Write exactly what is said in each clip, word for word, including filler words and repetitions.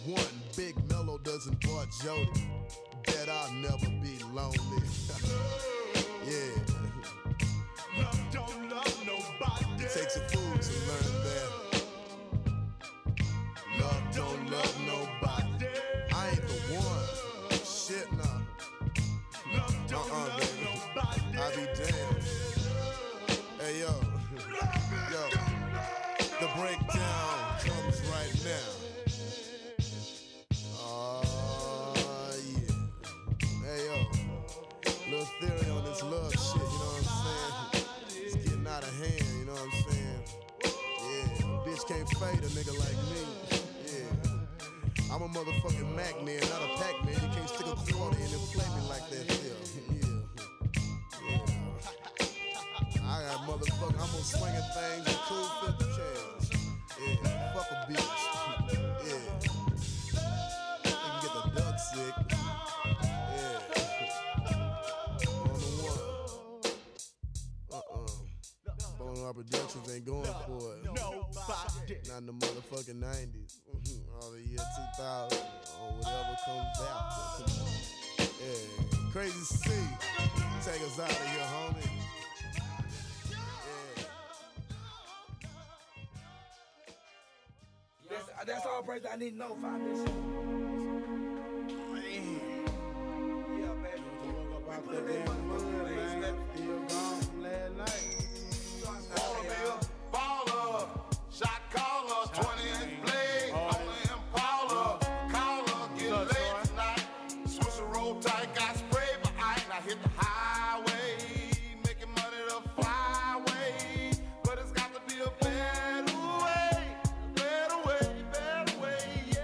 one, Big Mellow doesn't bar Jody. Bet I'll never be lonely. Yeah. Love don't love nobody. Takes a fool to learn that. Love don't love nobody. I ain't the one. Shit, nah. Love don't uh-uh, love baby. nobody. I be damned. Hey, yo. Yo. The breakdown comes right now. Oh, yeah. Hey, yo. Little theory on this love shit, you know what I'm saying? It's getting out of hand, you know what I'm saying? Yeah. Bitch can't fade a nigga like me. Yeah. I'm a motherfucking Mac man, not a Pac man. You can't stick a quarter in and play me like that. Yeah. Yeah. Yeah. I got motherfucking, I'm on swinging things and cool fifty chairs. Yeah. Fuck a bitch. Yeah. You can get the duck sick. Yeah. On the one. Uh-uh. Bone Our Productions ain't going for it. Nobody. Not in the motherfucking nineties. All the year two thousand. Or whatever comes after. Yeah. Crazy C. Take us out of here, homie. Yeah. That's, that's all praise I need to know. Find this shit. Yeah, baby. We put it in my mother, man. Still gone from last night. Wanna be a baller, shot caller, twenty inch blade, on the Impala, caller, get laid tonight. Switch a roll tight, got spray, but I ain't. I hit the highway, making money the flyway, but it's got to be a better way, better way, better way,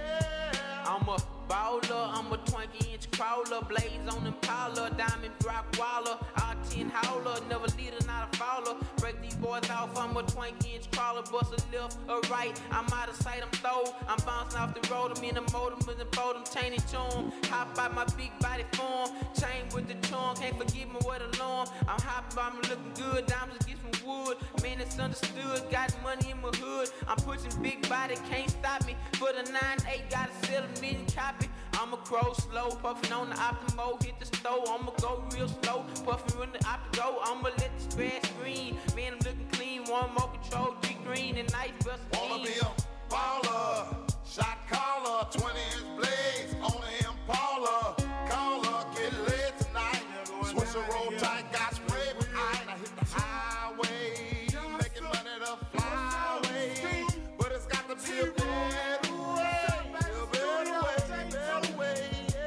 yeah. I'm a baller, I'm a twenty inch crawler, blaze on Impala, diamond rock waller, R ten howler, never leader, not a follower. Break these boys off, I'm a twenty inch crawler, bust a left or right, I'm out of sight, I'm throw, I'm bouncing off the road, I'm in the motor, with the boat, I'm chaining tune, hop out my big body form, chain with the charm, can't forget me with alarm, I'm hopping, I'm looking good, diamonds get some wood, man it's understood, got money in my hood, I'm pushing big body, can't stop me, for the nine eight, gotta sell a million copy, I'ma crow slow, puffin' on the Optimo, hit the stove, I'ma go real slow, puffin' when the Optimo, I'ma let the grass green, man I'm looking clean, one more control, G green and nice bust. Wanna be a baller, shot caller, twenty inch blades, on the Impala, caller, get laid tonight, switch a roll tight, got spray, but I ain't. I hit the highway, making money the flyway, but it's got to be a better way, a better way, better way,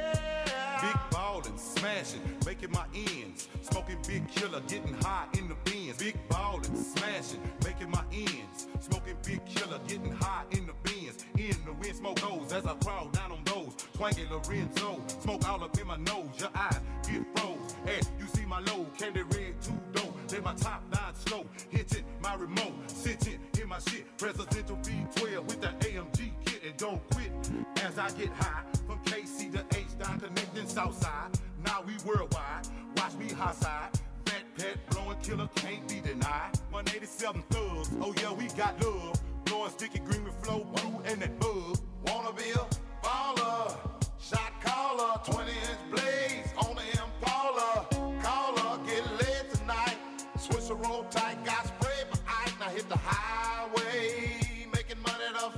yeah. Big ballin', smashing, making my ends. Smoking big killer, getting high in the bins. Big ballin', smashing, making my ends. Smoking big killer, getting high in the bins. In the wind, smoke goes as I crawl down on those. Twangy Lorenzo, smoke all up in my nose. Your eyes get froze. Hey, you see my low, candy red, two dope. Let my top down slow, hitting my remote, sitting in my shit. Presidential B twelve with the A M G kit and don't quit. As I get high, from K C to H down connecting Southside. Now we worldwide, watch me high side. Fat pet, blowing killer, can't be denied. one eighty-seven thugs, oh yeah, we got love. Blowing sticky green with flow, blue and that bug. Wanna be a baller, shot caller, twenty inch blades, on the Impala, caller, get laid tonight. Switch a roll tight, got spray, but I ain't. I hit the highway, making money the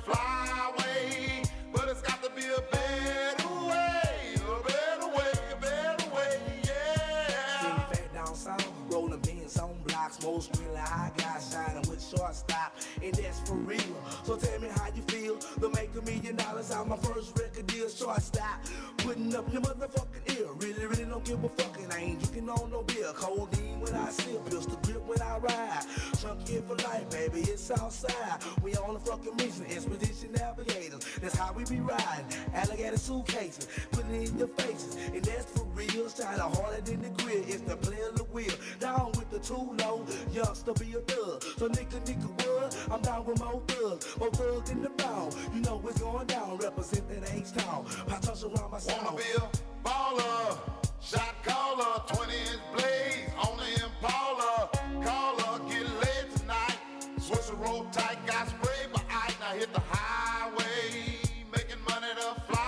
flyway, but it's got to be a better way, a better way, a better way, yeah. Sitting fat down south, rolling beans on blocks, most really high guys shining with shortstop, and that's for real. So tell me how you feel, to make a million dollars out my first record deal, shortstop, putting up your motherfucking ear. Really, really don't give a fuck, and I ain't drinking on no beer. Codeine when I sip, pistol grip when I ride. Chunky for life, baby, it's outside. We on the fucking mission, expedition navigators. That's how we be riding. Alligator suitcases, putting it in your faces, and that's for real. Shining harder than the grill. It's the player the wheel. Down with the too low, youngster be a thug. So nigga, nigga, what? I'm down with more thugs, more thugs in the bound. You know what's going down. Represent that H-Town. I touch around my sound. Wanna be a baller, shot caller, twenty inch blades, on the Impala, caller, get laid tonight. Switch a roll tight, got spray, but I ain't. I hit the highway, making money to fly.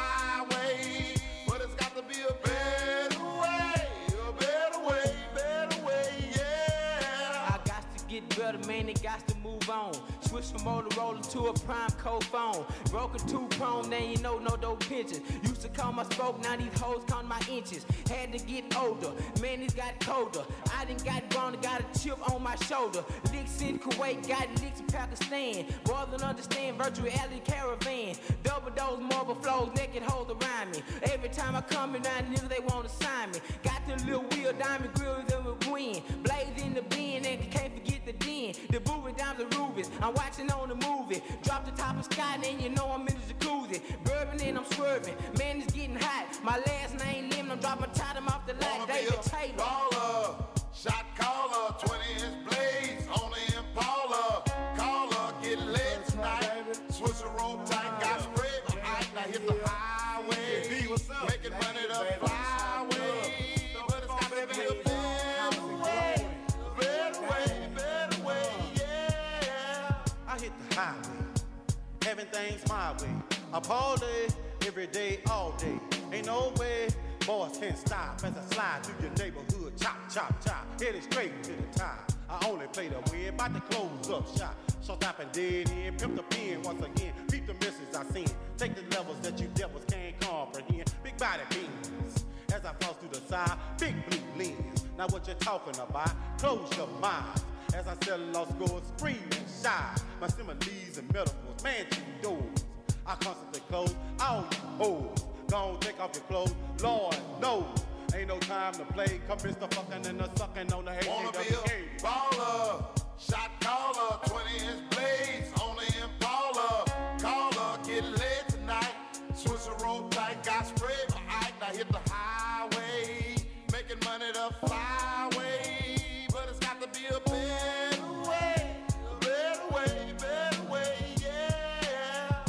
to a prime cold phone. Broke a two prong, now you know no dope pinches. Used to call my spoke, now these hoes count my inches. Had to get older, man, it's got colder. I done got grown, got a chip on my shoulder. Licks in Kuwait, got licks in Pakistan. Brother understand virtual reality caravan. Double dose marble flows, naked hoes around me. Every time I come in, niggas they wanna sign me. Got the little wheel, diamond grills in the wind. Blaze in the bin, and can't forget the den. The booby dimes and rubies, I'm watching on the movie. Drop the top of sky, then you know I'm in the jacuzzi. Bourbon and I'm swerving, man it's getting hot. My last name Lim, I'm dropping title off the light. David Taylor. Baller, shot caller, twenty inch blades on the Impala. Caller, get laid tonight. Swisher roll tight, got sprayed by ice. Now hit the highway, making money the flyway. But it's gotta be a better way, better way, better way, yeah. I hit the highway, having things my way. A party every day, all day. Ain't no way boys can stop as I slide through your neighborhood. Chop, chop, chop, headed straight to the top. I only play the win, about to close up shop. So stop and dead end, pimp the pen once again. Beat the misses I seen. Take the levels that you devils can't comprehend. Big body beans as I floss through the side. Big blue lens. Now what you talking about? Close your mind. As I sell lost scores, scream and shy. My similes and metaphors, man, two doors. I constantly close all you hoes. Don't take off your clothes, Lord knows. Ain't no time to play. Convince the fucking and the sucking on the H A W. Wanna be a baller, shot caller, twenty inch blades on the Impala. Caller, get laid tonight. Swisher roll tight, got sprayed by ice. Now hit the highway, making money the flyway. But it's got to be a better way, a better way, better way, yeah.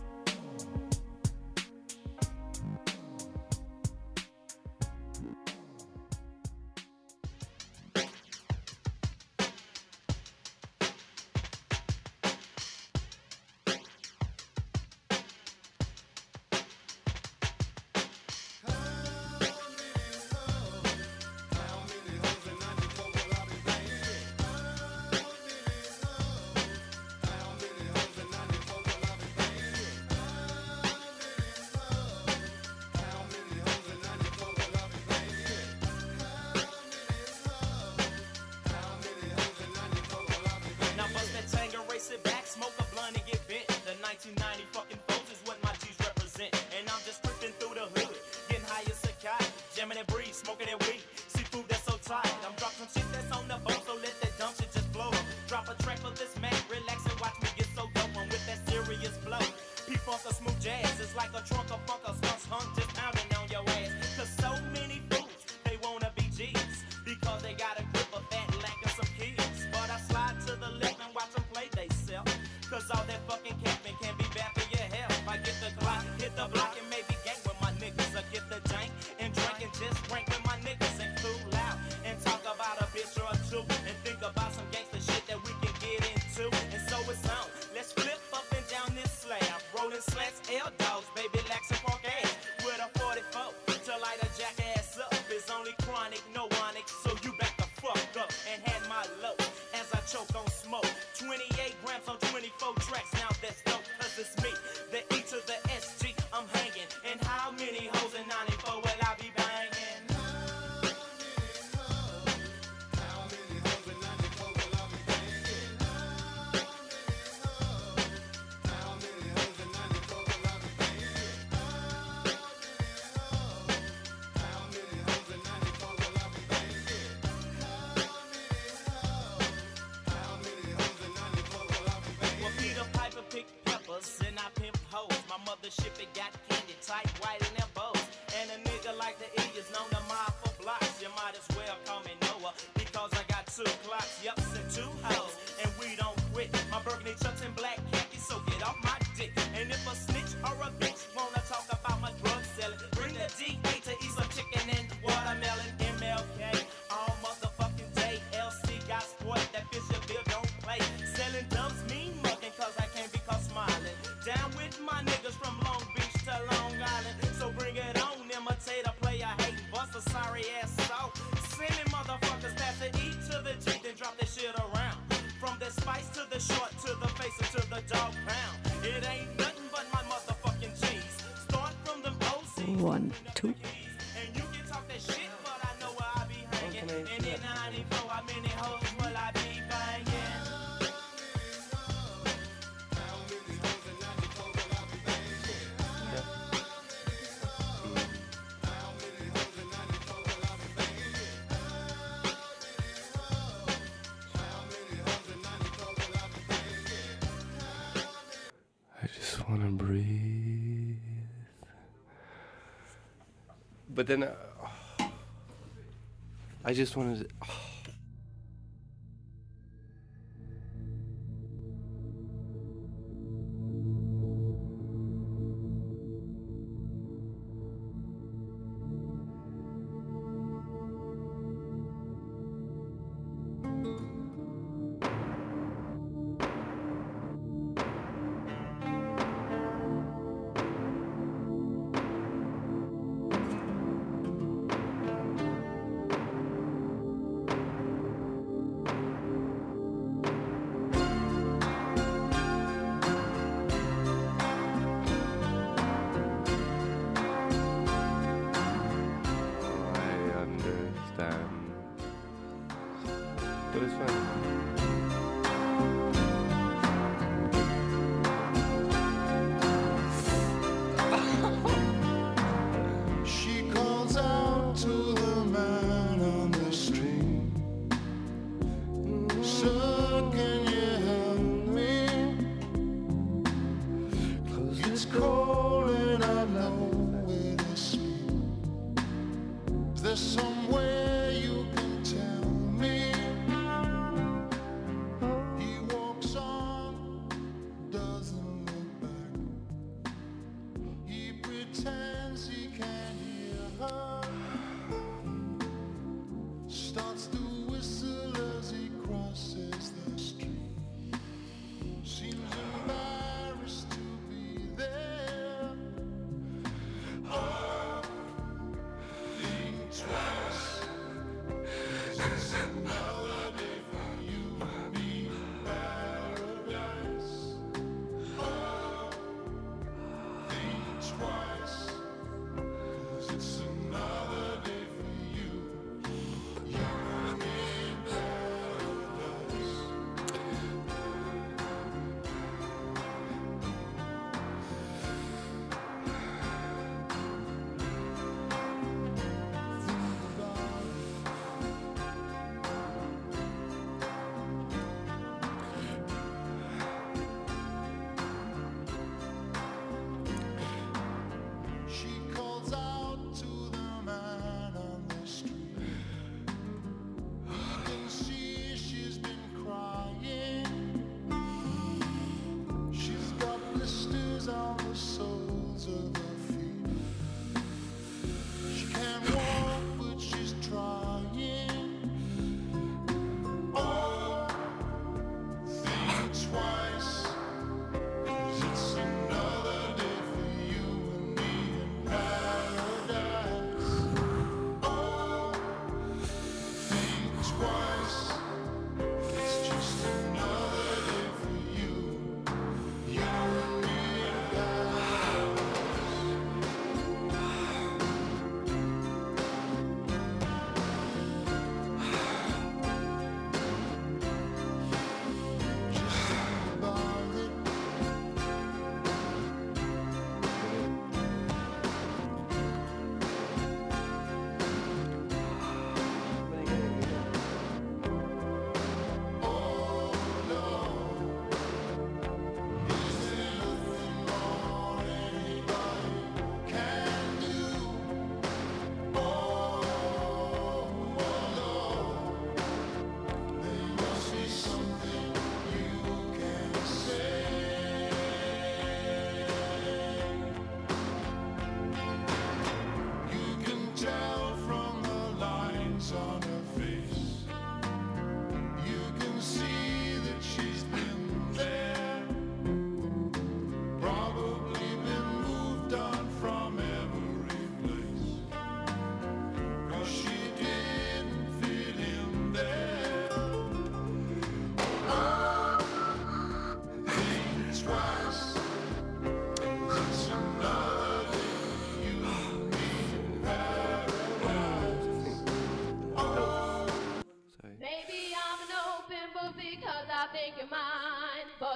Ship it got candy tight, white in their bows. And a nigga like the E is known to mob for blocks. You might as well call me Noah, because I got two clocks, yups, and two hoes. And we don't quit. My burgundy chucks and black khakis, so get off my dick. And if a snitch or a bitch wanna talk about my drug selling, bring the D A to eat some chicken and watermelon. M L K all motherfucking day. L C got sport, that Fisherville don't play. Selling dubs mean mugging, cause I can't be caught smiling. Down with my niggas from Long Beach to Long Island. So bring One, two. And you can talk that shit, but I know where I be hanging. And in ninety-four, how many hoes will I be banging? I just want to breathe. But then uh, I just wanted to. Oh. But it's fine. She calls out to the man on the street. Sir, can you help me? It's cold and I know where to sleep. Is there somewhere you can tell me? He walks on, doesn't look back. He pretends he can't hear her. Starts to whistle as he crosses the street. Seems embarrassed to be there. Oh, think twice.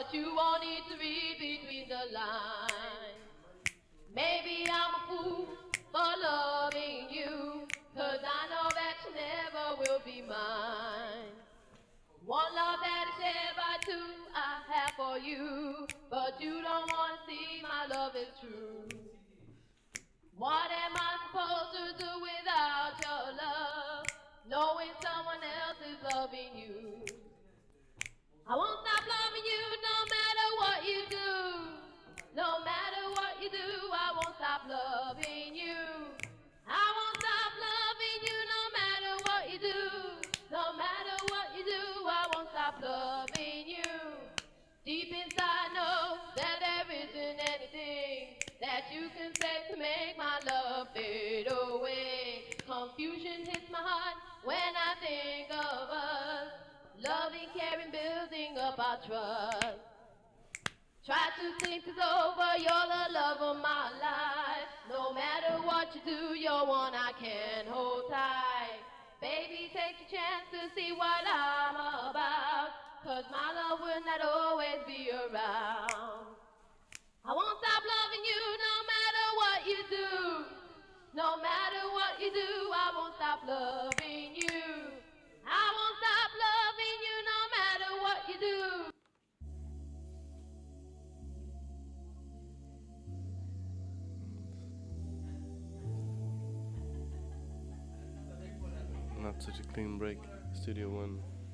but you won't need to read between the lines. Maybe I'm a fool for loving you, 'cause I know that you never will be mine. One love that is shared by two I have for you, but you don't want to see my love is true. What am I supposed to do without your love, knowing someone else is loving you? I won't stop loving you no matter what you do. No matter what you do, I won't stop loving you. I won't stop loving you no matter what you do. No matter what you do, I won't stop loving you. Deep inside, I know that there isn't anything that you can say to make my love fade away. Confusion hits my heart when I think of us, loving, caring, building up our trust. Try to think this over, you're the love of my life. No matter what you do, you're one I can hold tight. Baby, take a chance to see what I'm about, 'cause my love will not always be around. I won't stop loving you no matter what you do. No matter what you do, I won't stop loving you. I won't stop loving you no matter what you do. Not such a clean break. Studio One.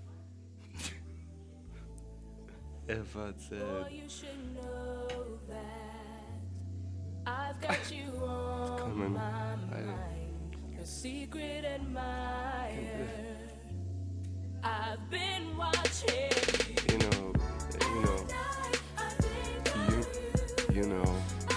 If I'd said. Boy, you should know that I've got you on Coming. my I, mind, a secret admirer. I've been watching you. you know, you know, you, you know.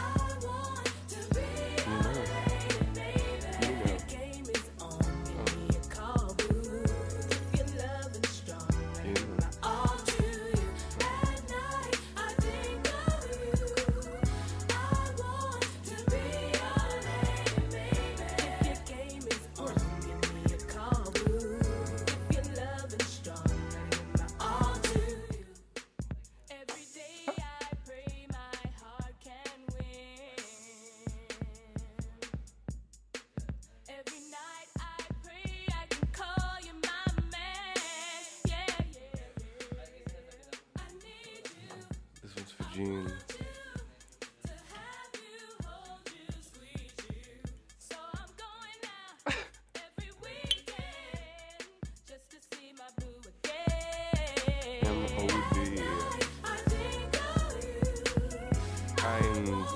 Gene. M O D. Heinz.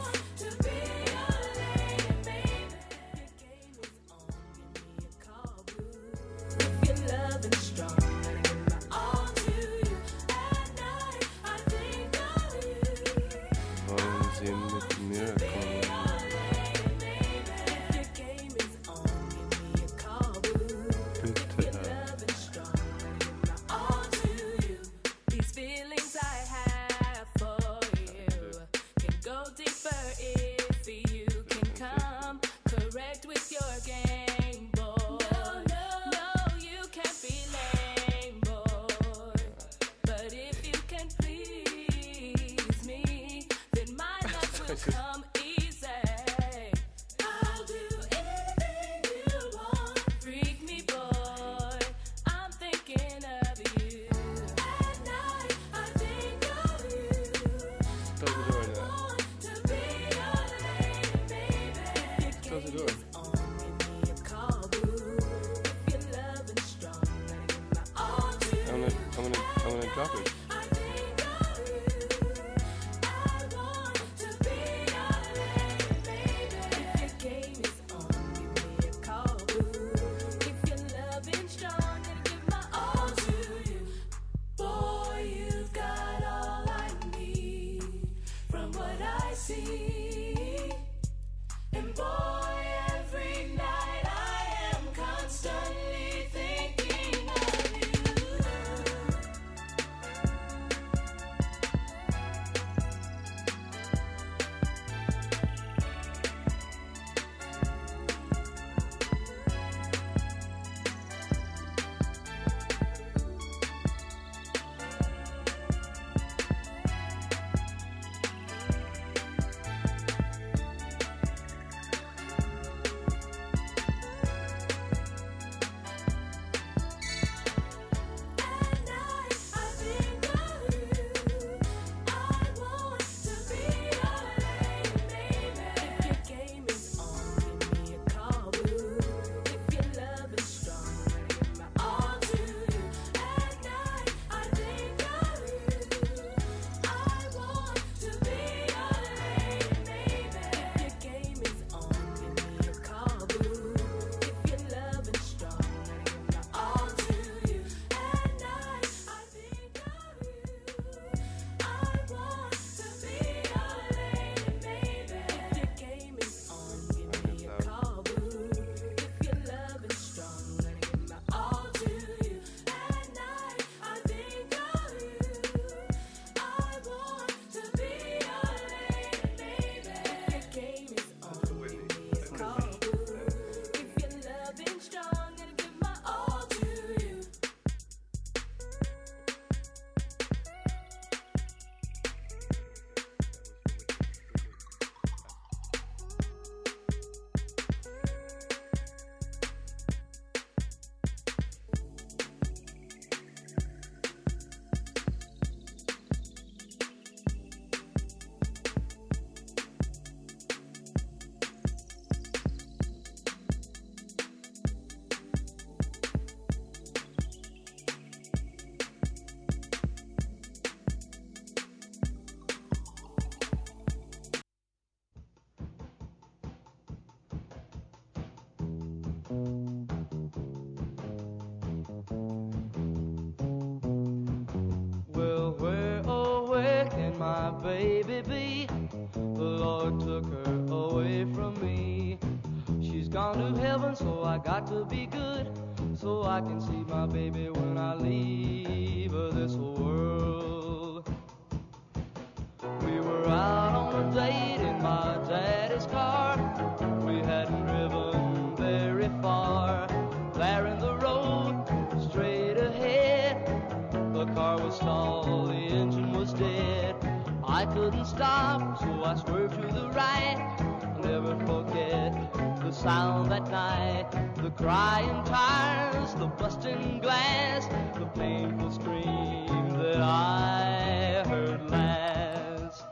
gone to heaven, so I got to be good, so I can see my baby when I leave this world. We were out on a date in my daddy's car. We hadn't driven very far. There in the road, straight ahead, the car was stalled, the engine was dead. I couldn't stop, so I swerved to the right. I'll never forget the sound that night, the crying tires, the busting glass, the painful scream that I heard last.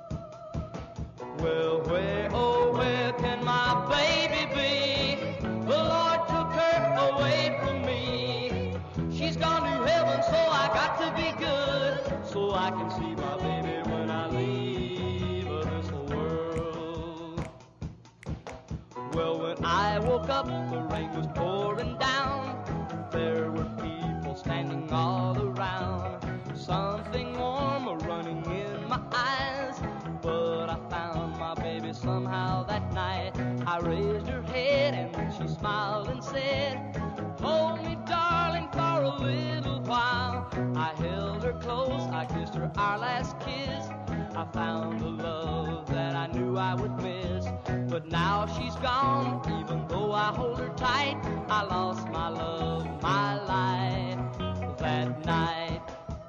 Well, where, oh, where can my baby be? The Lord took her away from me. She's gone to heaven, so I got to be good, so I can see my baby when I leave this world. Well, when I woke up, the rain was pouring down. There were people standing all around. Something warm running in my eyes, but I found my baby somehow that night. I raised her head and then she smiled and said, hold me, darling, for a little while. I held her close, I kissed her our last kiss. I found the love that I knew I would miss, but now she's gone. Even though I hold her tight, I lost my love, my life that night.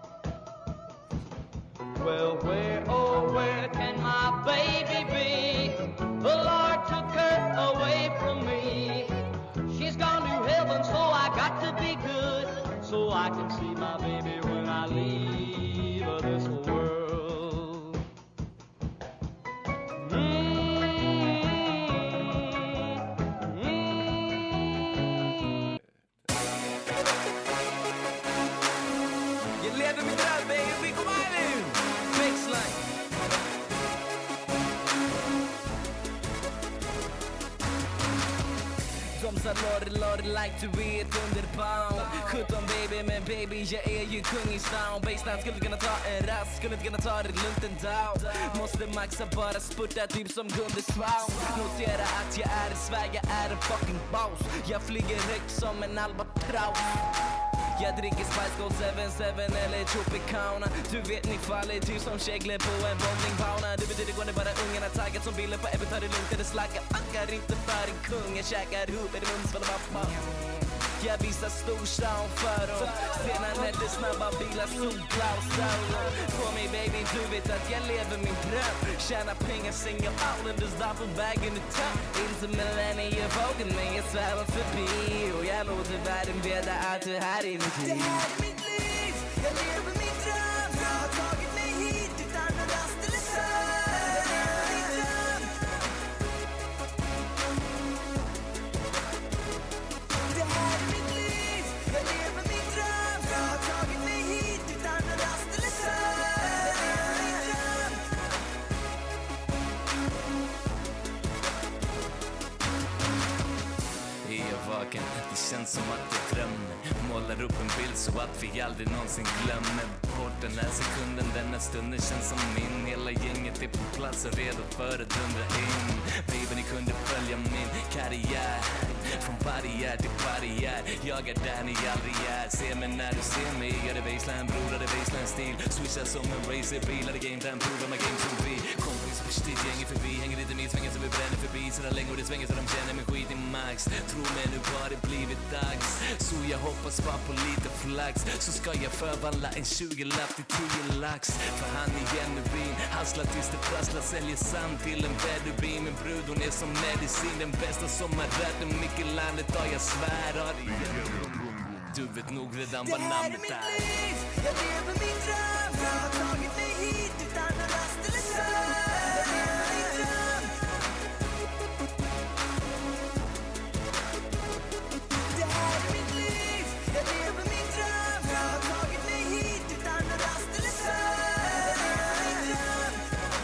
Well, where, oh, where can my baby be? The Lord took her away from me. She's gone to heaven, so I got to be good, so I can see my baby when I leave this world. Mm-hmm. You lever min dröm, baby, kom här nu! Baseline. De sa Lorry, Lorry like to be ett underpound. sjutton baby, men baby jag är ju kung i stan. Baseline skulle kunna ta en rast, skulle inte kunna ta det lugnt en dag. Måste maxa, bara spurta typ som Gunde Svan. Notera att jag är i Sverige, är en fucking boss. Jag flyger högt som en albatross. Jag dricker Spice Gold seven seven eller Tropicana. Du vet ni faller typ som kägler på en bowlingbauna. Det betyder går det bara ungarna taggat som bilder på Ebbe. Tar det lugnt eller slaggar, ankar inte för en kung. Jag käkar ihop, är det mums för pappa. Jag visar storstan för dem. Sena nätter, snabba bilar, solglasögon. På mig baby, du vet att jag lever min dröm. Tjäna pengar, sänga all in this duffel bag in the top. Inte millennievågen, men jag svävar förbi. Och jag låter världen veta att du här är mitt liv. Det här är mitt liv, jag lever min dröm. Jag har tagit mig hit utan att rast eller sömn. Det här är mitt liv, jag lever min dröm. Jag har tagit mig hit utan att rast eller sömn. Är jag vaken? Det känns som att jag drömmer. Målar upp en bild så att vi aldrig någonsin glömmer bort den här sekunden. Denna stunden känns som min. Hela gänget är på plats och redo för att dundra in. Baby, ni kunde följa min karriär. Från barriär till barriär. Jag är där ni aldrig är. Se mig när du ser mig. Jag är baseline, bror, är det baseline-stil. Swishar som en racerbil. Är det game time, prova my game som vi. Kompis på stil, gänger förbi. Hänger lite med, svänger så vi bränner förbi. Sådär länge och det svänger så de känner mig skit i max. Tro mig, nu har det blivit dags. Så jag hoppas bara på lite flax. Så ska jag förvandla en tjugo-lapp till tio lax. För han är genuin. Hasslar tills det prasslar. Säljer sand till en bedubin. Min brud hon är som medicin. Den bästa som har rört i mycket landet. Ja, jag svär har det. Du vet nog redan vad namnet är. Det här är mitt liv, jag lever min dröm. Jag har tagit mig hit utan att rast eller sömn. Det här är mitt liv, jag lever min dröm. Jag har tagit mig hit utan att rast eller sömn.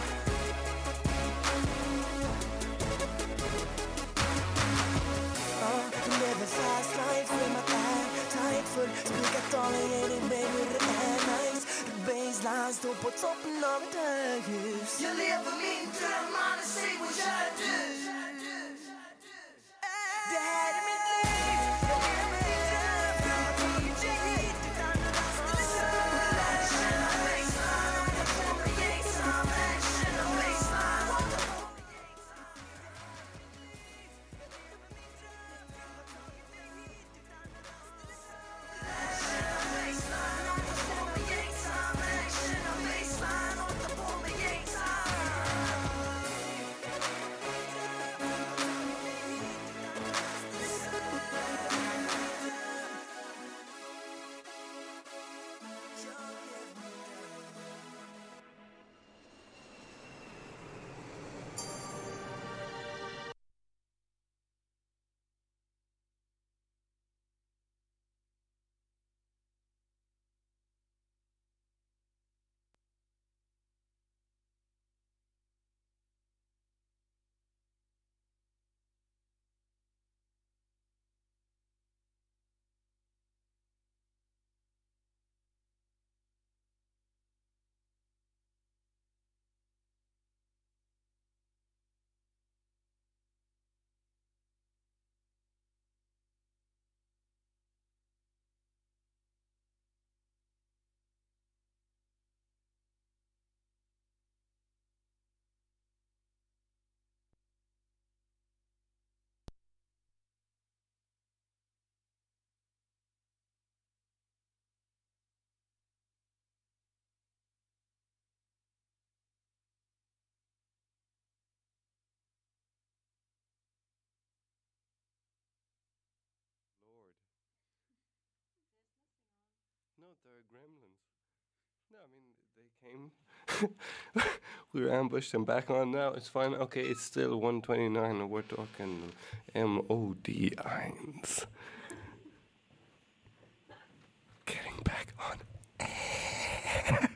Uh, lever fast life with my eye tight full. Spikat dagen är din baby, det är nice. Baseline står på toppen av ett höghus. Jag lever min dröm, man säger vad gör du? they're gremlins. No, I mean, they came. We were ambushed and back on now. It's fine. Okay, it's still one twenty-nine and we're talking M O D Eins. Getting back on air.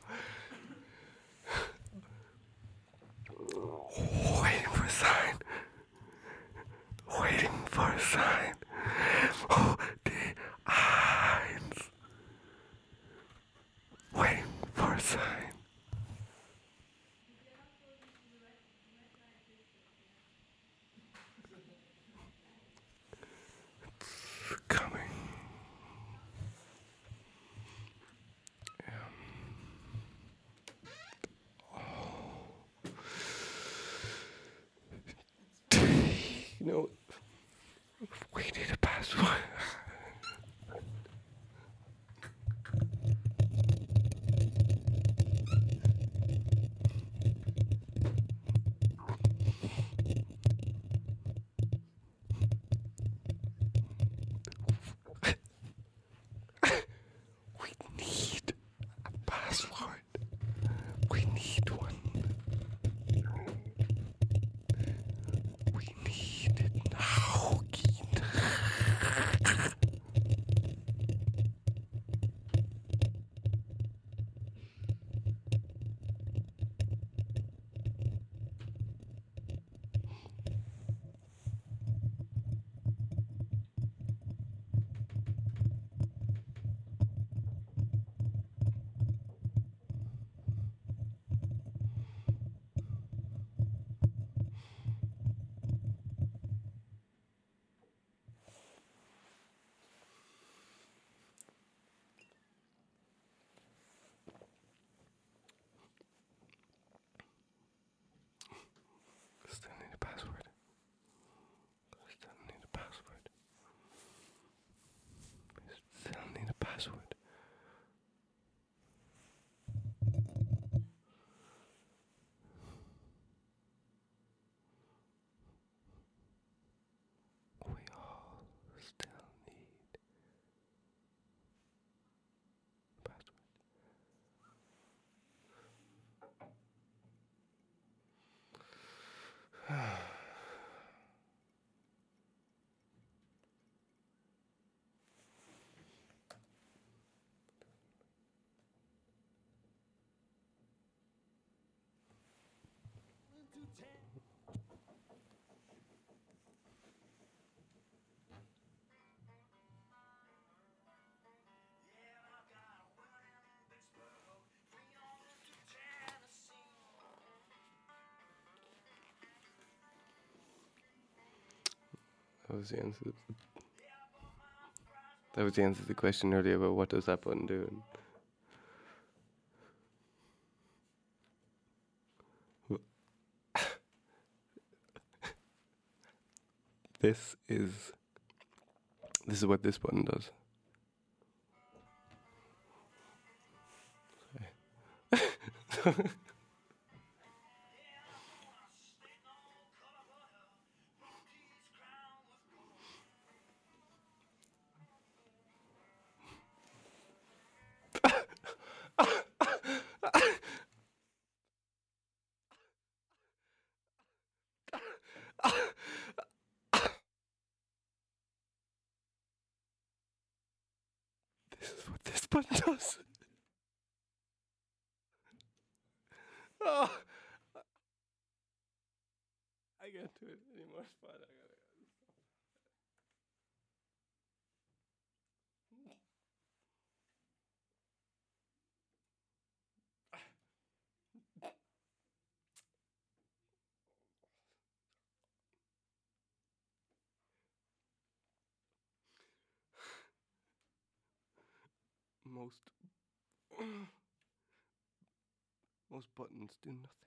Waiting for a sign. Waiting for a sign. Oh, the Eins. Waiting for a sign. It's coming. You know, we need a password. We need a password. We need one. We need it now, Keen. Still need a password. Still need a password. Still need a password. We all still need a password. That was the answer. That was the answer to the question earlier about what does that button do. This is this is what this button does. Sorry. This is what this button does. Oh, I can't do it anymore. It's fine. I gotta Most most buttons do nothing.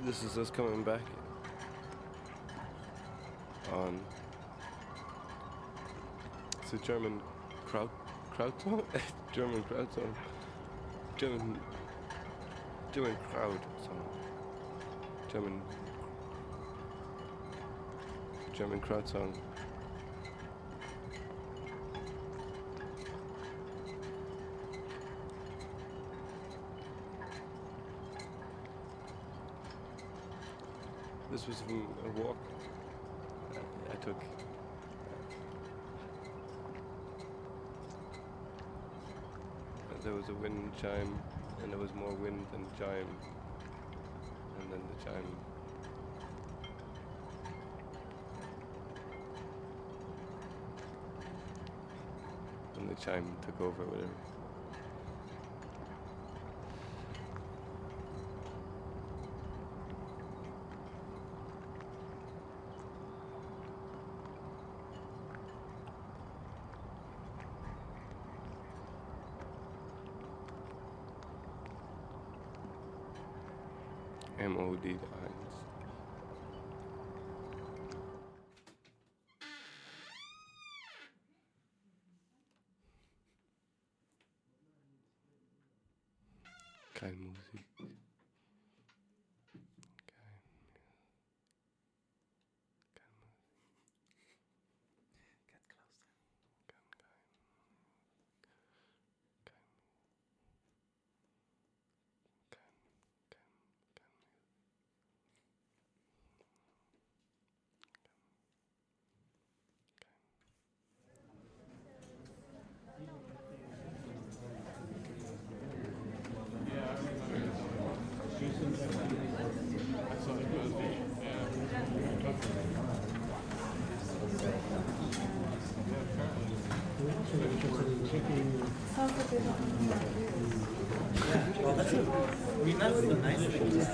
This is us coming back on. It's a German crowd crowd song, German crowd song, German German crowd song, German German crowd song. This was from a walk I, I took. There was a wind chime, and there was more wind than chime, and then the chime. And the chime took over, whatever. M O D the Eins. Kein Musik. Well, that's a, I mean, that's the nice thing.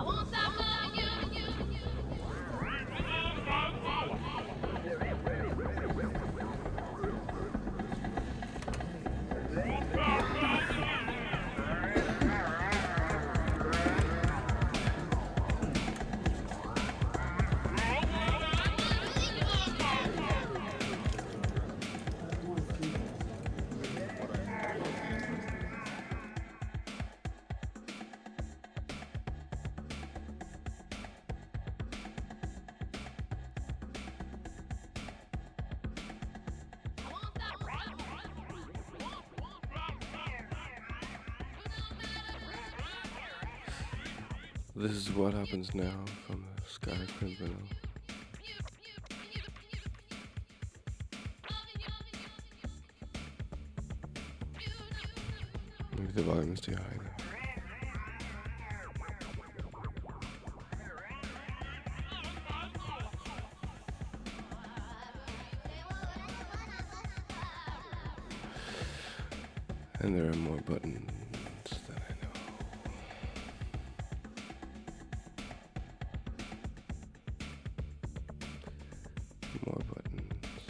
This is what happens now from the Sky Criminal. Maybe the volume is too high now. And there are more buttons than I know. More buttons.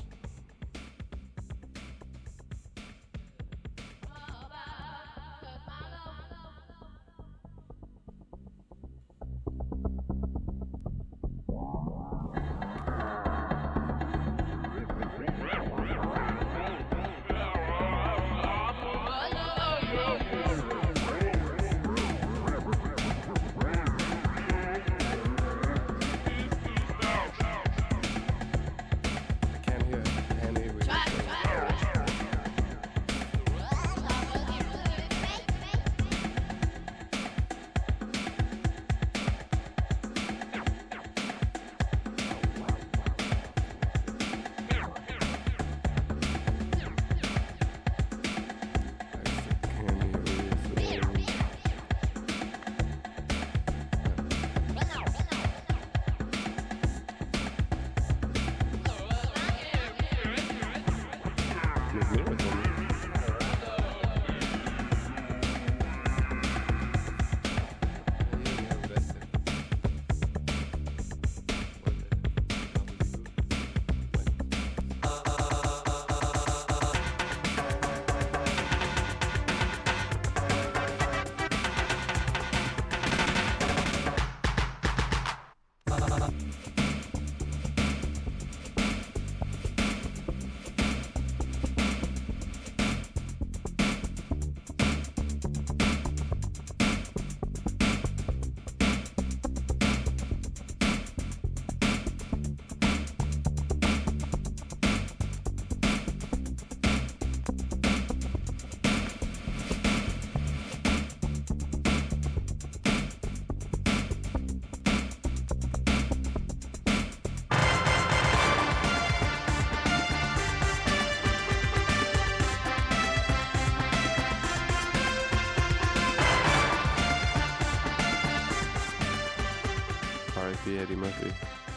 Eddie Murphy.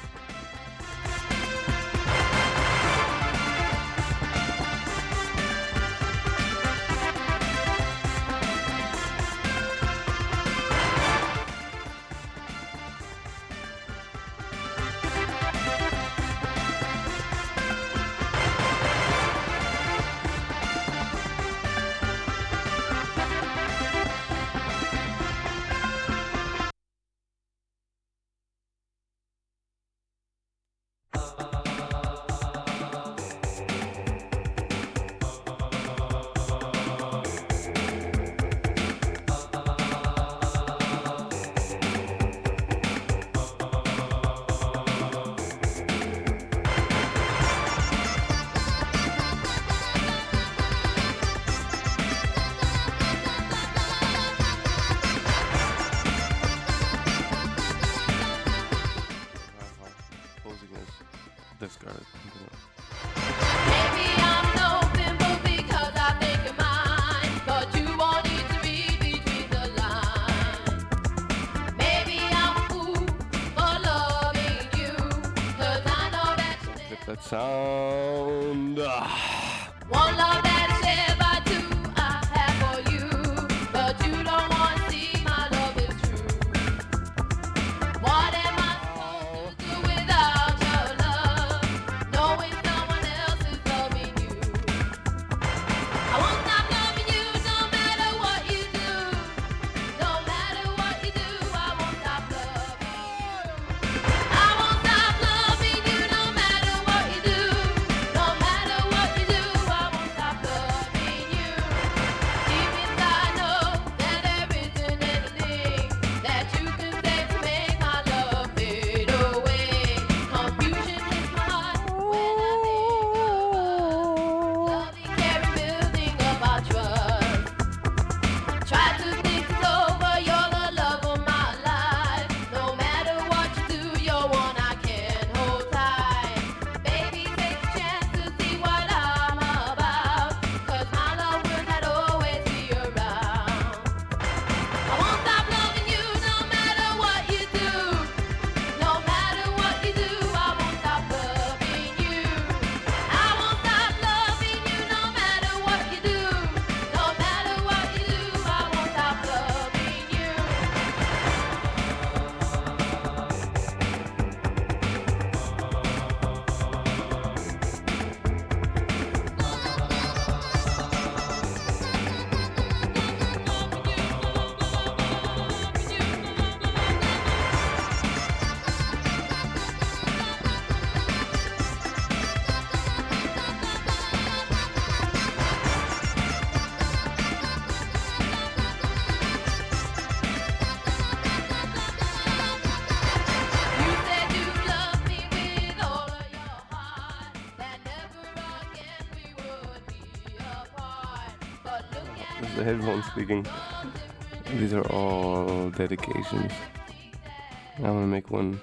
Sound. One love that is shared by two I have for you, but you don't want to see my love is true. the headphones speaking. These are all dedications. I'm gonna make one.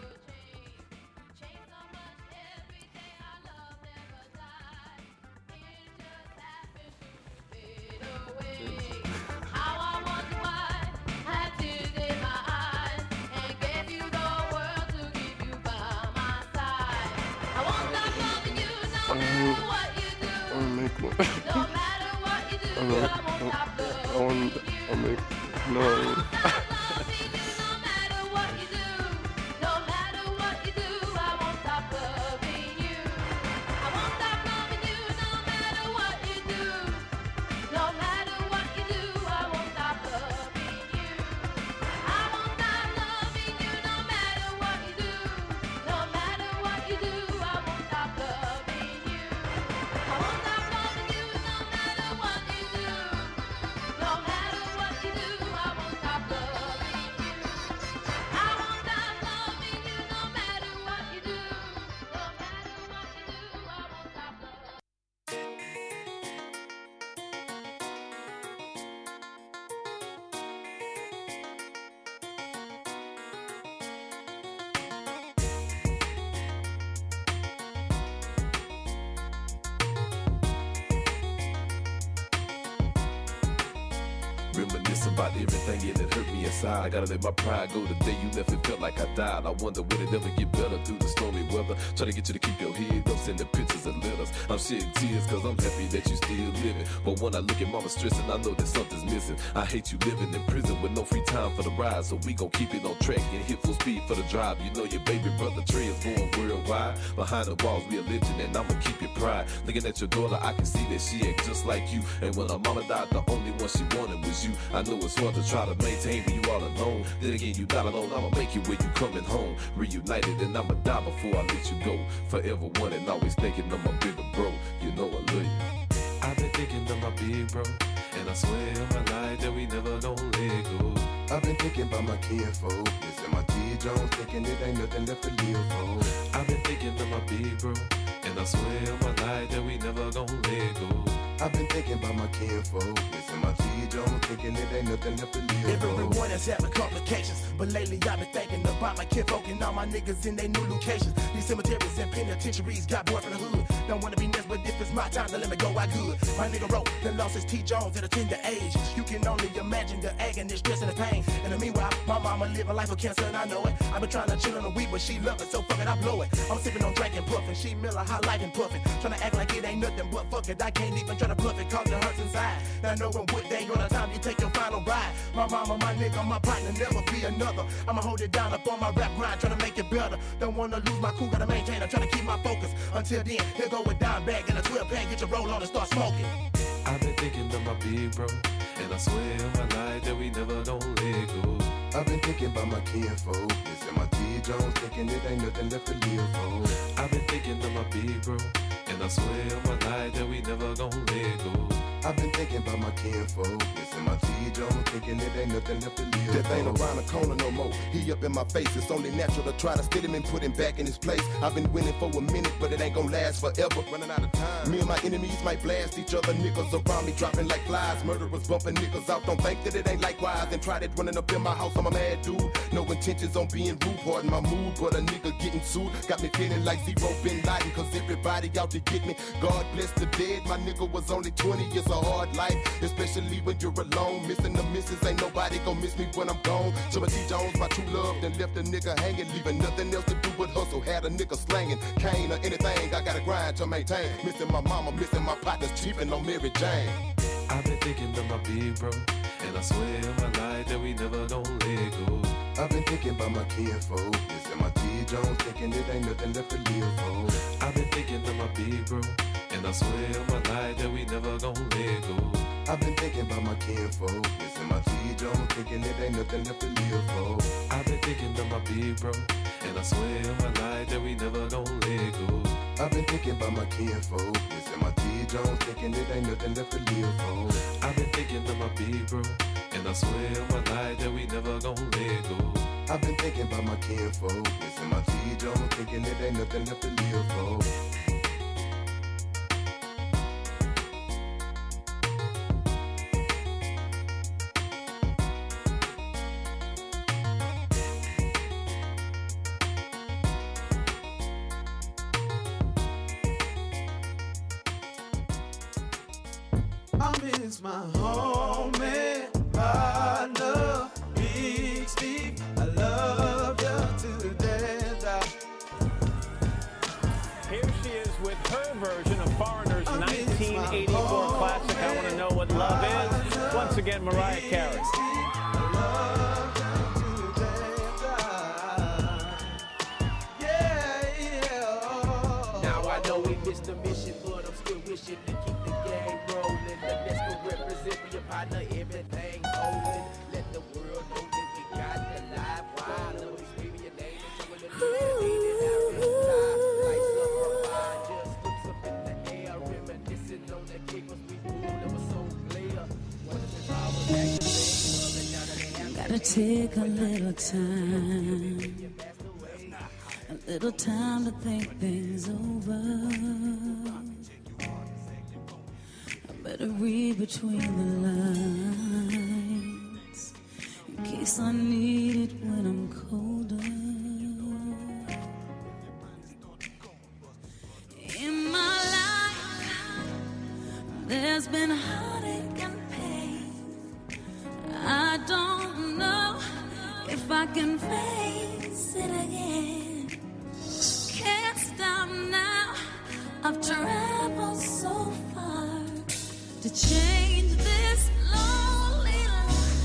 Reminiscing about everything, yeah, that hurt me inside. I gotta let my pride go. The day you left, it felt like I died. I wonder would it ever get better through the stormy weather. Try to get you to keep your head up, send the pictures and letters. I'm shedding tears cause I'm happy that you still living. But when I look at mama stressing, I know that something's missing. I hate you living in prison with no free time for the ride. So we gon' keep it on track and hit full speed for the drive. You know your baby brother Trey is going worldwide. Behind the walls, we a legend and I'ma keep your pride. Looking at your daughter, I can see that she act just like you. And when her mama died, the only one she wanted was you. I know it's hard to try to maintain when you all alone. Then again, you not alone, I'ma make you where you coming home. Reunited and I'ma die before I let you go. Forever one and always thinking of my bigger bro. You know I love you. I've been thinking of my big bro, and I swear on my life that we never gon' let go. I've been thinking about my kinfolk, missing my T. Jones, thinking it ain't nothing left to live for. I've been thinking of my big bro, and I swear on my life that we never gon' let go. I've been thinking about my kinfolk, missing my T. Jones, thinking it ain't nothing left to live for. Everyone is having complications, but lately I've been thinking about my kinfolk and all my niggas in their new locations. These cemeteries and penitentiaries got boys from the hood. Don't wanna be next, but if it's my time to let me go, I good. My nigga wrote, then lost his T. Jones at a tender age. You can only imagine the agony, stress, and the pain. In the meanwhile, my mama live a life of cancer and I know it. I've been trying to chill on the weed, but she love it, so fuck it, I blow it. I'm sipping on drinking, puffing, she Miller, high life and puffing. Trying to act like it ain't nothing, but fuck it, I can't even try to bluff it, cause it hurts inside. Now knowing what day on the time you take your final ride. My mama, my nigga, my partner, never be another. I'ma hold it down up on my rap grind, trying to make it better. Don't wanna lose my cool, gotta maintain, I'm trying to keep my focus. Until then, here go with dime bag and a twelve pack, get your roll on and start smoking. I've been thinking of my big bro, and I swear on my life that we never gon' let go. I've been thinking about my kinfolk, missing my T. Jones, thinking it ain't nothing left to live for. I've been thinking of my big bro, and I swear on my life that we never gon' let go. I've been thinking about my kinfolk, missing my T. Jones, thinking it ain't nothing left to live for. Death ain't around the corner no more. He up in my face. It's only natural to try to steady him and put him back in his place. I've been winning for a minute, but it ain't gonna last forever. Running out of time. Me and my enemies might blast each other. Niggas around me dropping like flies. Murderers bumping niggas out. Don't think that it ain't likewise. And try that running up in my house. I'm a mad dude. No intentions on being rude. Pardon my mood, but a nigga getting sued got me feeling like zero Bin Laden. Cause everybody out to get me. God bless the dead. My nigga was only twenty. It's a hard life, especially when you're alone. Missing the missus, ain't nobody gon' miss me when I'm gone. So my T. Jones, my true love, then left a nigga hanging, leaving nothing else to do but hustle. Had a nigga slanging, cane or anything. I gotta grind to maintain. Missing my mama, missing my partners, cheaping on Mary Jane. I've been thinking of my big bro, and I swear on my life that we never gon' let go. I've been thinking about my kinfolk, missing my T. Jones, thinking it ain't nothing left to live for. I've been thinking of my big bro, and I swear on my life that we never gon' let go. I've been thinking about my kinfolk, missing my T. Jones, thinking it ain't nothing left to live for. I've been thinking of my big bro, and I swear on my life that we never gon' let go. I've been thinking about my kinfolk, missing my T. Jones, thinking it ain't nothing left to live for. I've been thinking of my big bro, and I swear on my life that we never gon' let go. I've been thinking about my kinfolk, missing my T. Jones, thinking it ain't nothing left to live for. I miss my homie, partner, Big Steve. I love you to the death. Here she is with her version of Foreigner's nineteen eighty-four classic, I Want to Know What Love Is. Once again, Mariah Carey. Now I know we missed the mission, but I'm still wishing to keep the game rolling. The let's go represent for your partner, everything holding. Let the world know that we got the live wild. Let me screaming your name until we're the like summer fire just looks up in the air, reminiscing on the capers we moved that was so clear. One of the hours Gotta take a little time, a little time to think things over. I better read between the lines in case I need it when I'm colder. In my life, there's been heartache and pain. I don't know if I can face it again. Can't stop now. I've traveled so far to change this lonely life.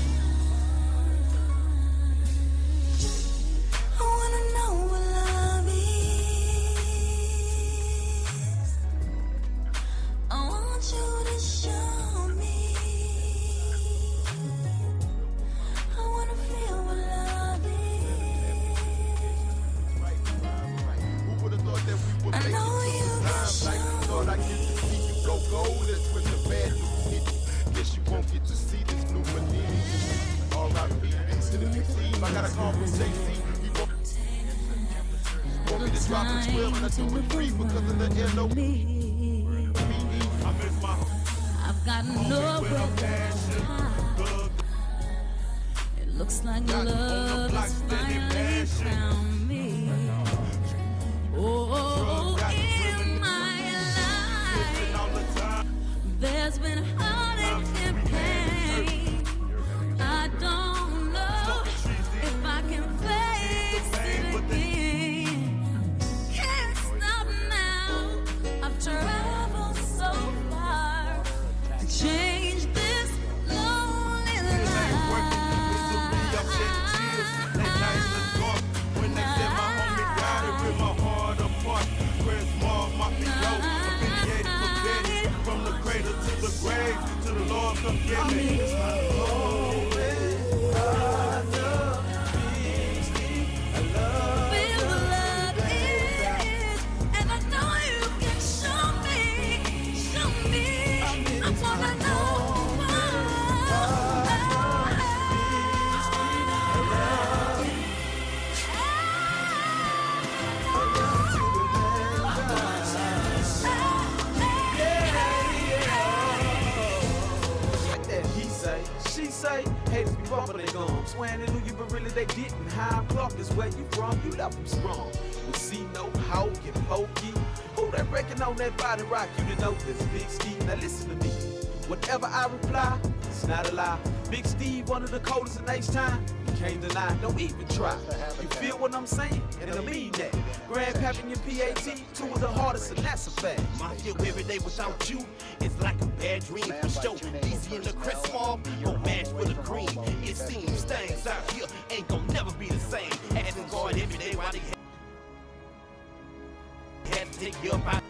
I wanna know what love is. I want you to show me. I wanna feel what love is. I know you can show I get to see you go goalless when the bad news hit you. Guess you won't get to see this new millennium. R I P to the big team. I got a call from Jay-Z. He want, want me to drop the twelve and I do it free because of the L O B. I miss my I've got nowhere to hide. It looks like love has finally found me. Oh, in my life, there's been heartache and pain. I don't know if I can face it again. Can't stop now. I've traveled so far to change this lonely life. When they said my homie died, it ripped my heart apart. Where's Mark, my P O? Affiliated for Betty. From the cradle to the grave, to the Lord come get me. It's my homie, partner, Big Steve. I love Feel what love is, and I know you can show me, show me. I wanna know. He say, she say, haters be bumping their gums. Swearing they knew you, but really they didn't. High Clark is where you from, you left them strong. We see no hoe, get pokey. Who that breaking on that body rock? You to know this Big Steve. Now listen to me. Whatever I reply, it's not a lie. Big Steve, one of the coldest in H time. You can't deny, don't even try. You feel what I'm saying? And I mean that. Grandpap and your P A T, two of the hardest, and that's a fact. My shit every day without you, it's like a bad dream for sure. Easy in the crest form, gon' mash with the cream. It seems things out here ain't gon' never be the same. Asking God every day why they had to take you up out.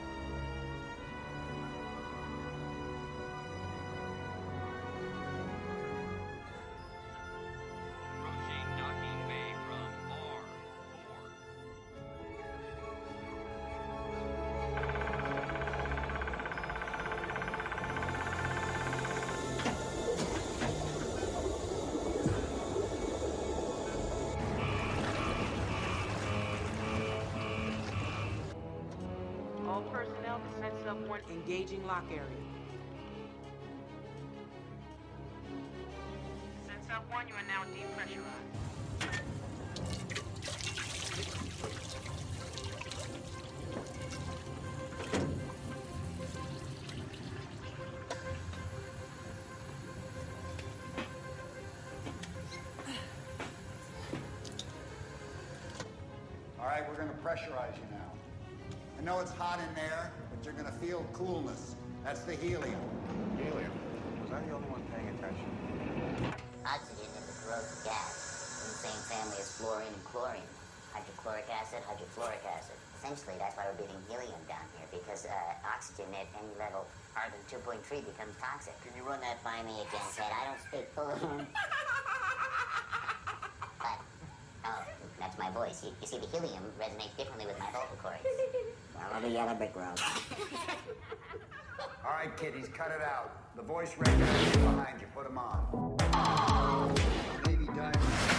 All personnel descend sub one engaging lock area. Descend sub one, you are now depressurized. All right, we're gonna pressurize you now. I know it's hot in there, but you're gonna feel coolness. That's the helium. Helium? Was I the only one paying attention? Oxygen is a corrosive gas in the same family as fluorine and chlorine. Hydrochloric acid, hydrofluoric acid. Essentially, that's why we're breathing helium down here, because uh, oxygen at any level higher than two point three becomes toxic. Can you run that by me again, Ted? I don't speak balloon. But, oh, that's my voice. You, you see, the helium resonates differently with my vocal cords. Follow the yellow brick road. All right, kiddies, cut it out. The voice regulators behind you. Put them on. Baby diamond.